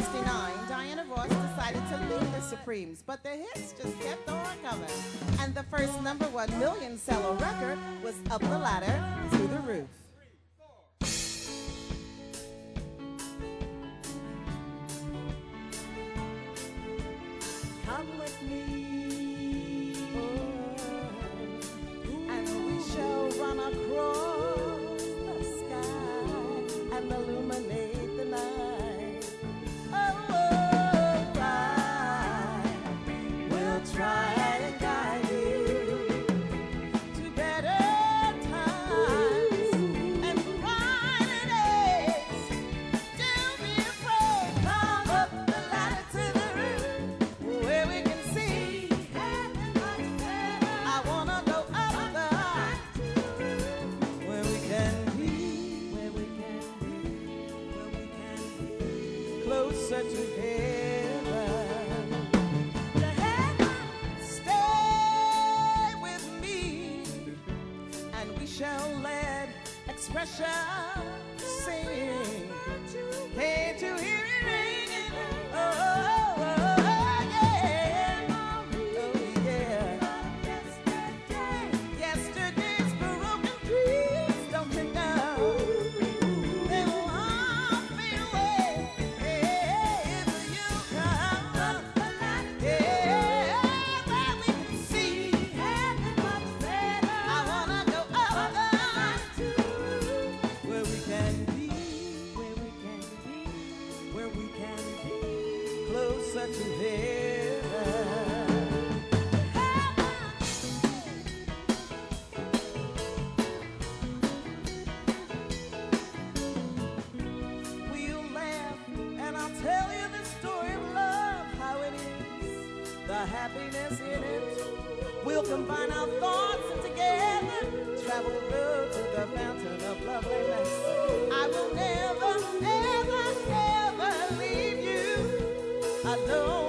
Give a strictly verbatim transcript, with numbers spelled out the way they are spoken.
sixty-nine, Diana Ross decided to leave the Supremes, but the hits just kept on coming. And the first number one million seller record was Up the Ladder to the Roof. Come with me, oh, and we shall run across the sky and illuminate the night. Oh, oh, I will try and guide you to better times and brighter days. Don't be afraid, climb up the ladder to the roof where we can see heaven much better. I wanna go up the where we can be, where we can be, where we can be closer to heaven. To heaven, stay with me, and we shall let expression sing. Can't you hear it ringing? Oh, oh, oh, oh, yeah. Oh, yeah. Yesterday's broken dreams, don't you know? They will all fade away if you come. Yeah, where we can see heaven much better. I wanna go up where we can be, where we can be, where we can be closer to heaven. We'll laugh and I'll tell you the story of love, how it is, the happiness in it. We'll combine our thoughts and together travel the road to the fountain of loveliness. I will never, ever, ever leave you alone.